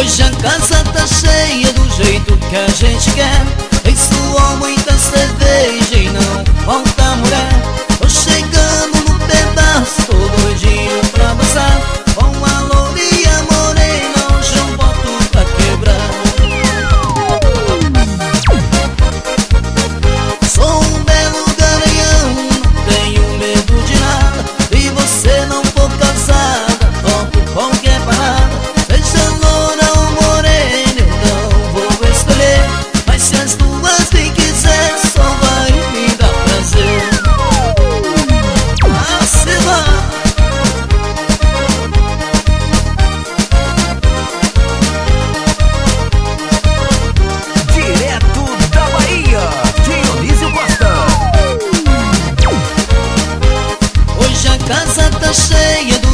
Hoje a casa tá cheia do jeito que a gente quer. Tem suor, muita cerveja e não falta mulher. Tô chegando no pedaço, tô doidinho pra dançar. Com a lourinha morena, hoje eu boto pra quebrar. Sou um belo garanhão, não tenho medo de nada. E você não for casada, topo qualquer parada. Seja loura ou morena, eu não vou escolher. Mas se as duas bem quiser, só vai me dar prazer. Ah, se vai. Direto da Bahia, Dionísio Costa. Hoje a casa tá cheia do